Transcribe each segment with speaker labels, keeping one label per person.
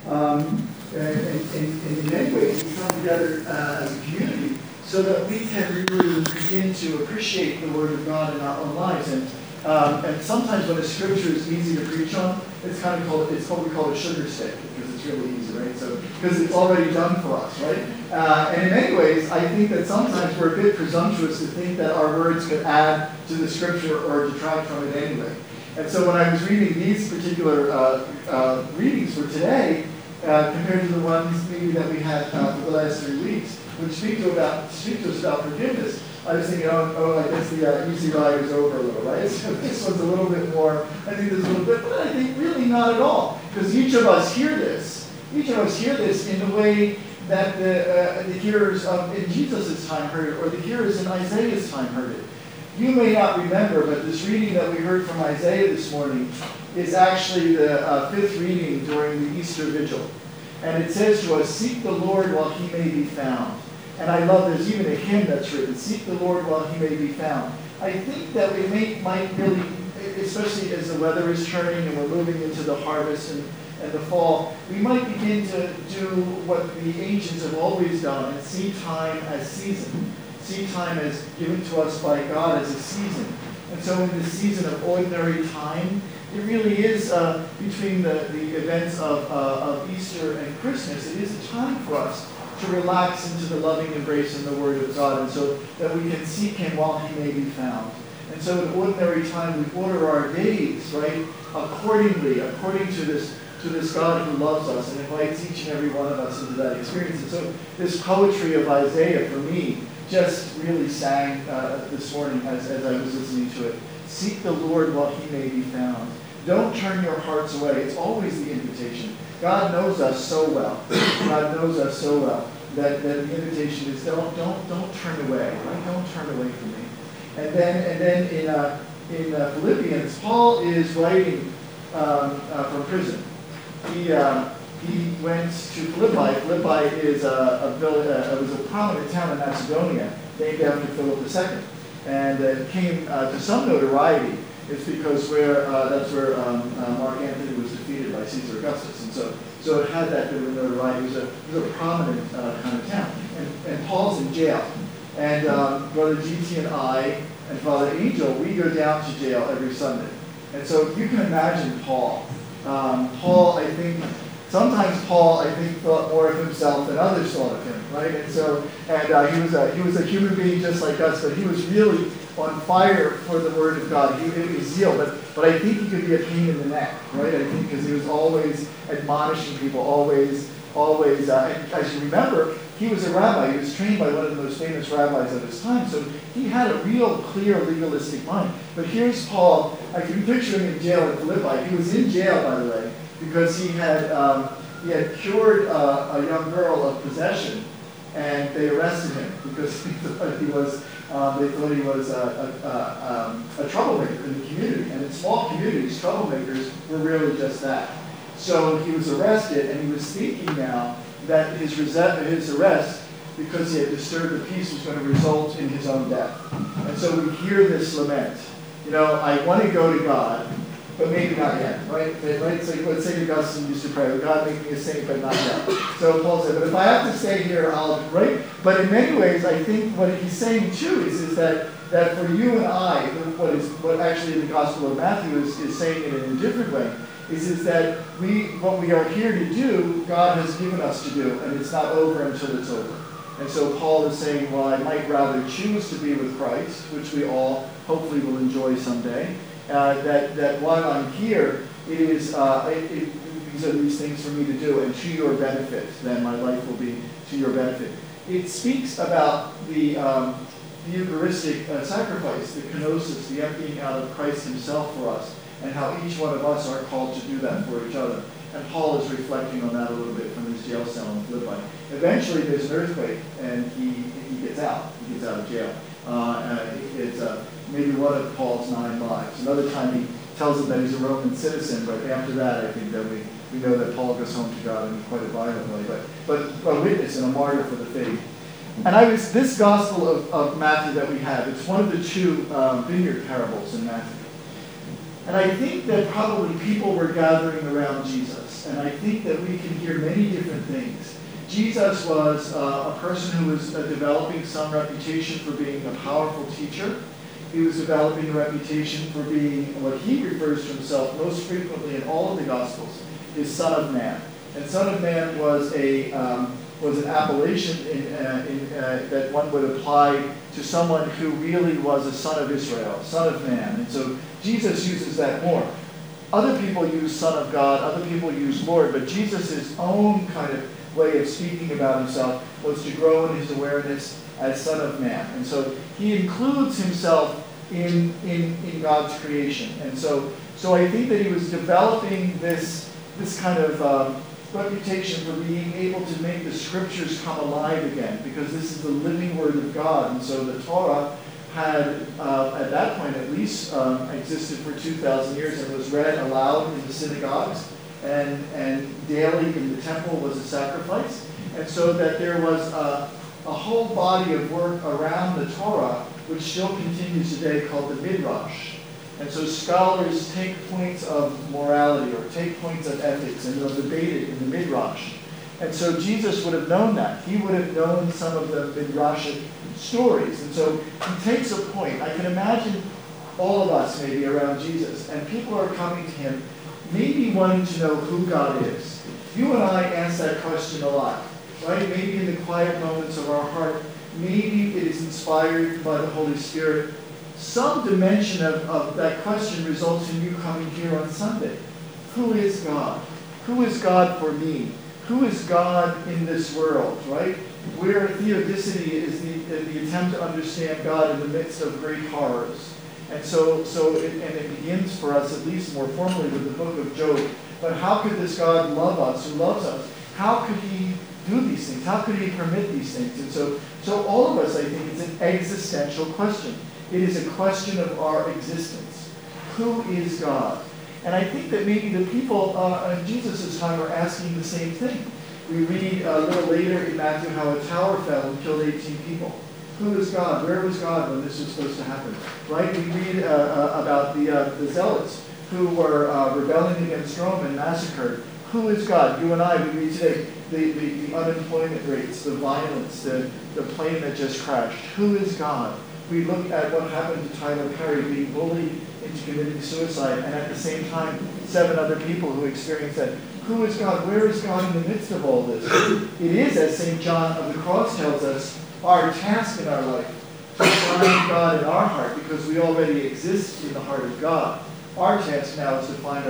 Speaker 1: And in many ways, we come together as a community so that we can really begin to appreciate the Word of God in our own lives. And sometimes when a scripture is easy to preach on, it's what we call a sugar stick, because it's really easy, right? So, because it's already done for us, right? And in many ways, I think that sometimes we're a bit presumptuous to think that our words could add to the scripture or detract from it anyway. And so when I was reading these particular readings for today, compared to the ones maybe that we had for the last 3 weeks, which speak to us about forgiveness, I was thinking, I guess the easy ride is over a little, right? So this one's a little bit more, I think there's a little bit, but I think really not at all. Because each of us hear this in the way that the hearers in Jesus' time heard it, or the hearers in Isaiah's time heard it. You may not remember, but this reading that we heard from Isaiah this morning is actually the fifth reading during the Easter Vigil. And it says to us, "Seek the Lord while he may be found." And I love, there's even a hymn that's written, "Seek the Lord while he may be found." I think that we might really, especially as the weather is turning and we're moving into the harvest and the fall, we might begin to do what the ancients have always done and see time as season. See time as given to us by God as a season. And so in this season of ordinary time, it really is between the events of Easter and Christmas, it is a time for us to relax into the loving embrace and the Word of God, and so that we can seek Him while He may be found. And so in ordinary time, we order our days, right, according to this God who loves us and invites each and every one of us into that experience. And so this poetry of Isaiah, for me, just really sang this morning as I was listening to it. Seek the Lord while He may be found. Don't turn your hearts away. It's always the invitation. God knows us so well. God knows us so well that the invitation is don't turn away. Right? Don't turn away from me. And then in Philippians, Paul is writing from prison. He went to Philippi. Philippi is was a prominent town in Macedonia, named after Philip II, and it came to some notoriety. It's because that's where Mark Antony was defeated by Caesar Augustus, and so it had that bit of notoriety. It was a prominent kind of town. And Paul's in jail, and Brother GT and I and Father Angel, we go down to jail every Sunday, and so you can imagine Paul. Sometimes Paul, I think, thought more of himself than others thought of him, right? And he was a human being just like us, but he was really on fire for the Word of God. It was zeal, but I think he could be a pain in the neck, right? I think because he was always admonishing people, always. As you remember, he was a rabbi. He was trained by one of the most famous rabbis of his time, so he had a real clear legalistic mind. But here's Paul. I can picture him in jail in Philippi. He was in jail, by the way, because he had cured a young girl of possession, and they arrested him because they thought he was a troublemaker in the community. And in small communities, troublemakers were really just that. So he was arrested, and he was thinking now that his arrest, because he had disturbed the peace, was going to result in his own death. And so we hear this lament. I want to go to God, but maybe not yet, right? So let's say Augustine used to pray, God make me a saint, but not yet. So Paul said, but if I have to stay here, right? But in many ways, I think what he's saying too is that for you and I, what actually the Gospel of Matthew is saying it in a different way, is that what we are here to do, God has given us to do, and it's not over until it's over. And so Paul is saying, well, I might rather choose to be with Christ, which we all hopefully will enjoy someday, that while I'm here, these are these things for me to do, and to your benefit, then my life will be to your benefit. It speaks about the Eucharistic sacrifice, the kenosis, the emptying out of Christ himself for us, and how each one of us are called to do that for each other. And Paul is reflecting on that a little bit from his jail cell in Philippi. Eventually there's an earthquake, and he gets out. He gets out of jail. It's maybe one of Paul's 9 lives. Another time he tells them that he's a Roman citizen, but after that I think that we know that Paul goes home to God in quite a violent way. But a witness and a martyr for the faith. And this Gospel of Matthew that we have, it's one of the 2 vineyard parables in Matthew. And I think that probably people were gathering around Jesus. Jesus. And I think that we can hear many different things. Jesus was a person who was developing some reputation for being a powerful teacher. He was developing a reputation for being what he refers to himself most frequently in all of the Gospels, is Son of Man. And Son of Man was an appellation that one would apply to someone who really was a son of Israel, Son of Man. And so Jesus uses that more. Other people use Son of God, other people use Lord, but Jesus' own kind of way of speaking about himself was to grow in his awareness as Son of Man. And so he includes himself in God's creation. And so I think that he was developing this kind of reputation for being able to make the scriptures come alive again, because this is the living word of God. And so the Torah had, at that point at least, existed for 2,000 years and was read aloud in the synagogues, and daily in the temple was a sacrifice. And so that there was a whole body of work around the Torah, which still continues today, called the Midrash. And so scholars take points of morality or take points of ethics and they'll debate it in the Midrash. And so Jesus would have known that. He would have known some of the Midrashic stories. And so he takes a point. I can imagine all of us maybe around Jesus, and people are coming to him maybe wanting to know who God is. You and I ask that question a lot, right? Maybe in the quiet moments of our heart, maybe it is inspired by the Holy Spirit. Some dimension of that question results in you coming here on Sunday. Who is God? Who is God for me? Who is God in this world, right? Where theodicity is the attempt to understand God in the midst of great horrors. And so it begins for us, at least more formally, with the book of Job. But how could this God love us, who loves us? How could he do these things? How could he permit these things? And so all of us, I think, it's an existential question. It is a question of our existence. Who is God? And I think that maybe the people in Jesus' time were asking the same thing. We read a little later in Matthew how a tower fell and killed 18 people. Who is God? Where was God when this was supposed to happen? Right? We read about the Zealots who were rebelling against Rome and massacred. Who is God? You and I, we read today the unemployment rates, the violence, the plane that just crashed. Who is God? We look at what happened to Tyler Perry being bullied into committing suicide, and at the same time, 7 other people who experienced that. Who is God? Where is God in the midst of all this? It is, as St. John of the Cross tells us, our task in our life to find God in our heart, because we already exist in the heart of God. Our task now is to find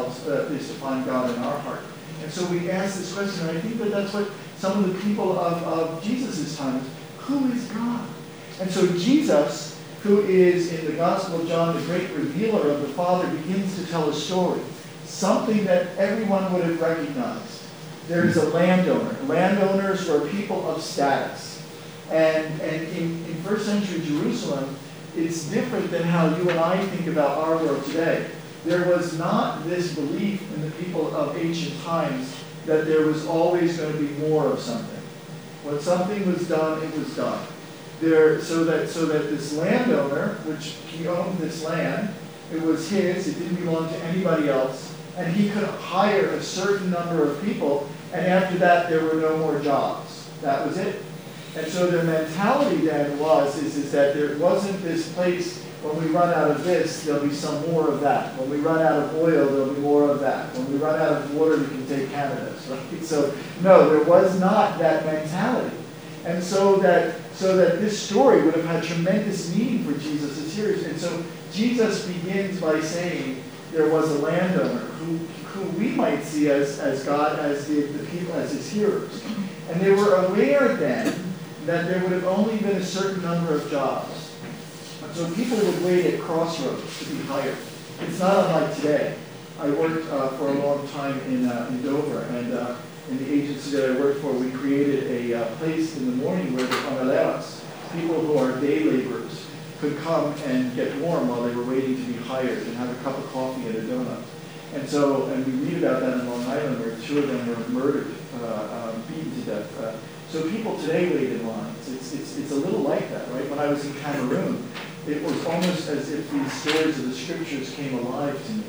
Speaker 1: God in our heart. And so we ask this question, and I think that that's what some of the people of Jesus' time is. Who is God? And so Jesus, who is in the Gospel of John, the great revealer of the Father, begins to tell a story. Something that everyone would have recognized. There is a landowner. Landowners were people of status. And in first century Jerusalem, it's different than how you and I think about our world today. There was not this belief in the people of ancient times that there was always going to be more of something. When something was done, it was done. So that this landowner, which he owned this land, it was his, it didn't belong to anybody else, and he could hire a certain number of people, and after that there were no more jobs. That was it. And so their mentality then is that there wasn't this place, when we run out of this, there'll be some more of that. When we run out of oil, there'll be more of that. When we run out of water, we can take Canada's, right? So no, there was not that mentality. And so that this story would have had tremendous meaning for Jesus' hearers. And so Jesus begins by saying there was a landowner who we might see as God, as the people, as his hearers. And they were aware then that there would have only been a certain number of jobs. And so people would wait at crossroads to be hired. It's not unlike today. I worked for a long time in Dover, and in the agency that I worked for, we created a place in the morning where the paneleras, people who are day laborers, could come and get warm while they were waiting to be hired and have a cup of coffee and a donut. And we read about that in Long Island, where 2 of them were murdered, beaten to death. So people today wait in lines. It's a little like that, right? When I was in Cameroon, it was almost as if these stories of the scriptures came alive to me.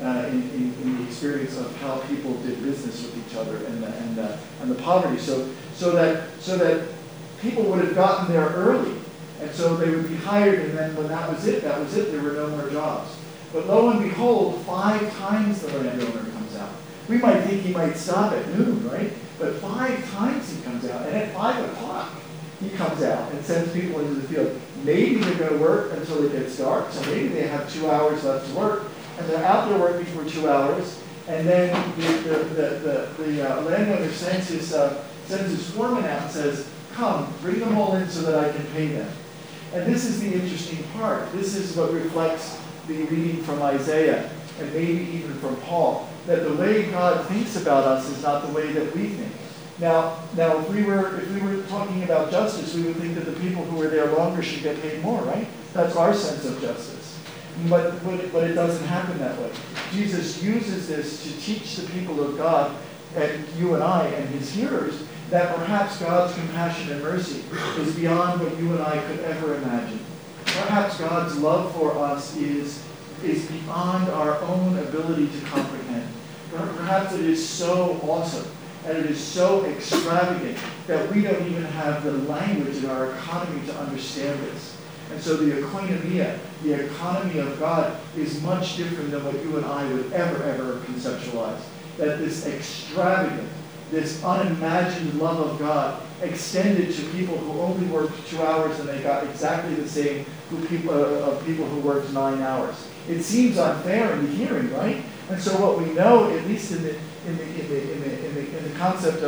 Speaker 1: in the experience of how people did business with each other and the poverty. So that people would have gotten there early, and so they would be hired, and then when that was it. There were no more jobs. But lo and behold, 5 times the landowner comes out. We might think he might stop at noon, right? But 5 times he comes out, and at 5 o'clock he comes out and sends people into the field. Maybe they're going to work until it gets dark, so maybe they have 2 hours left to work, and they're out there working for 2 hours, and then the landowner sends his foreman out and says, "Come, bring them all in so that I can pay them." And this is the interesting part. This is what reflects the reading from Isaiah, and maybe even from Paul, that the way God thinks about us is not the way that we think. Now, if we were talking about justice, we would think that the people who were there longer should get paid more, right? That's our sense of justice. But it doesn't happen that way. Jesus uses this to teach the people of God, and you and I and his hearers, that perhaps God's compassion and mercy is beyond what you and I could ever imagine. Perhaps God's love for us is beyond our own ability to comprehend. Perhaps it is so awesome and it is so extravagant that we don't even have the language in our economy to understand this. And so the oikonomia, the economy of God, is much different than what you and I would ever conceptualize. That this extravagant, this unimagined love of God extended to people who only worked 2 hours and they got exactly the same of people who worked 9 hours. It seems unfair in the hearing, right? And so what we know, at least in the concept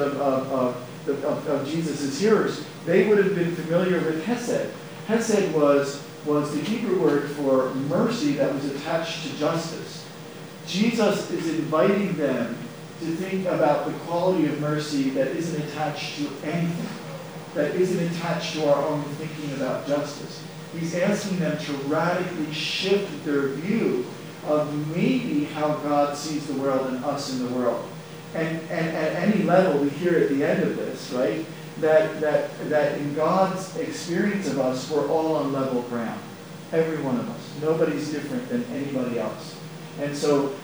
Speaker 1: of Jesus' hearers, they would have been familiar with Hesed. Hesed was the Hebrew word for mercy that was attached to justice. Jesus is inviting them to think about the quality of mercy that isn't attached to anything, that isn't attached to our own thinking about justice. He's asking them to radically shift their view of maybe how God sees the world and us in the world. And at any level, we hear at the end of this, right, that in God's experience of us, we're all on level ground. Every one of us. Nobody's different than anybody else. And so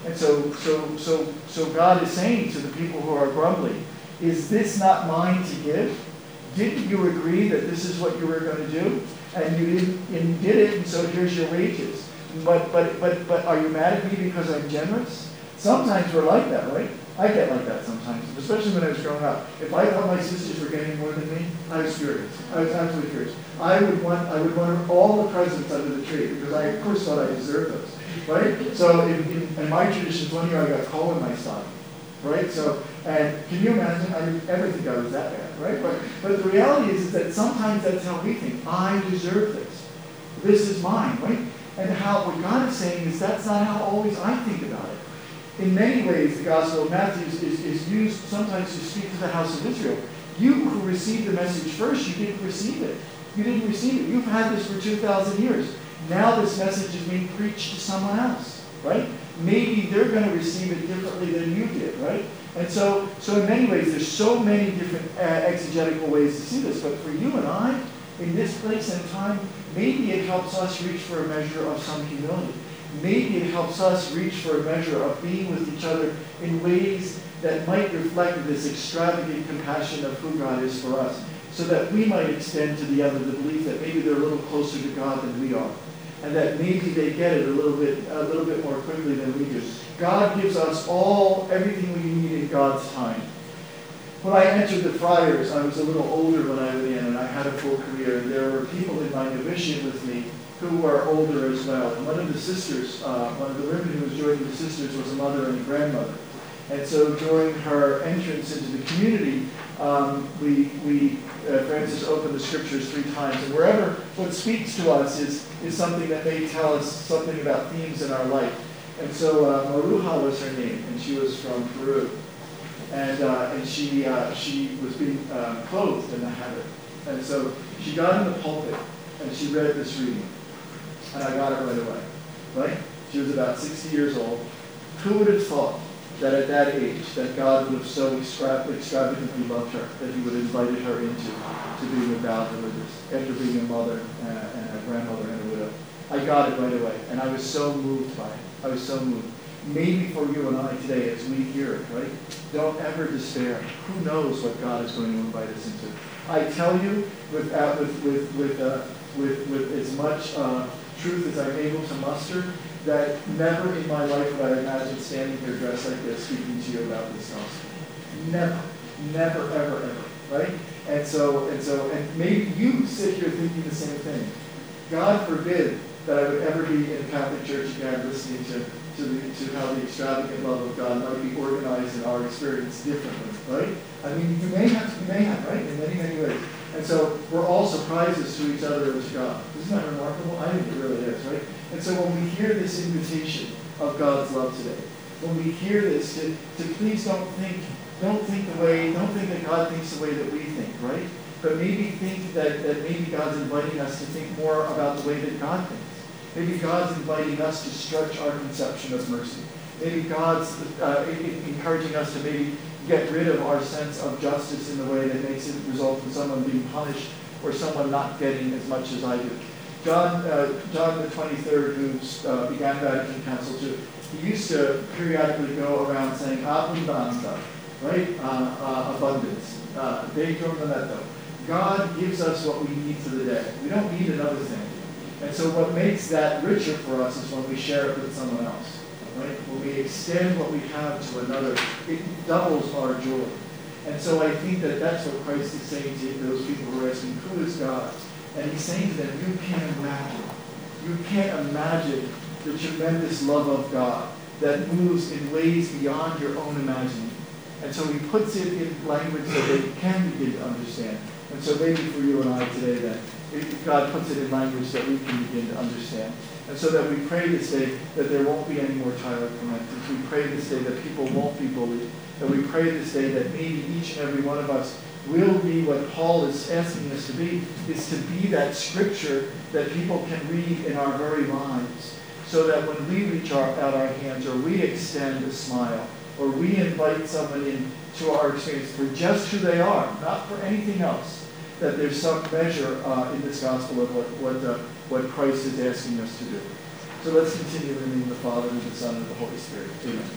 Speaker 1: God is saying to the people who are grumbling, is this not mine to give? Didn't you agree that this is what you were going to do? And you did it, and so here's your wages. But are you mad at me because I'm generous? Sometimes we're like that, right? I get like that sometimes, especially when I was growing up. If I thought my sisters were getting more than me, I was furious. I was absolutely furious. I would want all the presents under the tree because I, of course, thought I deserved those, right? So in my traditions, one year I got coal in my stocking, right? So, and can you imagine? I didn't ever think I was that bad, right? But the reality is that sometimes that's how we think. I deserve this. This is mine, right? And what God is saying is that's not how always I think about it. In many ways, the Gospel of Matthew is used sometimes to speak to the house of Israel. You who received the message first, you didn't receive it. You didn't receive it. You've had this for 2,000 years. Now this message is being preached to someone else, right? Maybe they're going to receive it differently than you did, right? And so in many ways, there's so many different exegetical ways to see this. But for you and I, in this place and time, maybe it helps us reach for a measure of some humility. Maybe it helps us reach for a measure of being with each other in ways that might reflect this extravagant compassion of who God is for us, so that we might extend to the other the belief that maybe they're a little closer to God than we are, and that maybe they get it a little bit more quickly than we do. God gives us everything we need in God's time. When I entered the Friars, I was a little older when I went in, and I had a full career, and there were people in my novitiate with me who were older as well. And one of the sisters, one of the women who was joining the sisters was a mother and a grandmother. And so during her entrance into the community, Francis opened the scriptures 3 times. And wherever what speaks to us is something that may tell us something about themes in our life. And so Maruja was her name, and she was from Peru. And she was being clothed in the habit. And so she got in the pulpit, and she read this reading. And I got it right away, right? She was about 60 years old. Who would have thought that at that age that God would have so extravagantly loved her, that he would have invited her into being a vowed religious, after being a mother and a grandmother and a widow? I got it right away, and I was so moved by it. I was so moved. maybe for you and I today as we hear it, right? Don't ever despair. Who knows what God is going to invite us into? I tell you, with as much truth as I'm able to muster, that never in my life would I imagine standing here dressed like this, speaking to you about this gospel. Never, ever, ever, right? And maybe you sit here thinking the same thing. God forbid that I would ever be in a Catholic church again listening to how the extravagant love of God might be organized in our experience differently, right? I mean, you may have, right? In many, many ways. And so we're all surprises to each other as God. Isn't that remarkable? I think it really is, right? And so when we hear this invitation of God's love today, when we hear this, to please don't think that God thinks the way that we think, right? But maybe think that maybe God's inviting us to think more about the way that God thinks. Maybe God's inviting us to stretch our conception of mercy. Maybe God's encouraging us to maybe get rid of our sense of justice in the way that makes it result in someone being punished or someone not getting as much as I do. John the 23rd, who began Vatican Council II, he used to periodically go around saying abundanza, right? Abundance. Dei giornamento. God gives us what we need for the day. We don't need another thing. And so what makes that richer for us is when we share it with someone else, right? When we extend what we have to another, it doubles our joy. And so I think that that's what Christ is saying to those people who are asking, who is God? And he's saying to them, you can't imagine the tremendous love of God that moves in ways beyond your own imagining. And so he puts it in language that they can begin to understand. And so maybe for you and I today that God puts it in language that we can begin to understand. And so that we pray this day that there won't be any more Tyler Clementis. We pray this day that people won't be bullied. That we pray this day that maybe each and every one of us will be what Paul is asking us to be, is to be that scripture that people can read in our very lives. So that when we reach out our hands, or we extend a smile, or we invite someone into our experience for just who they are, not for anything else, that there's some measure in this gospel of what Christ is asking us to do. So let's continue in the name of the Father, and of the Son, and of the Holy Spirit. Amen.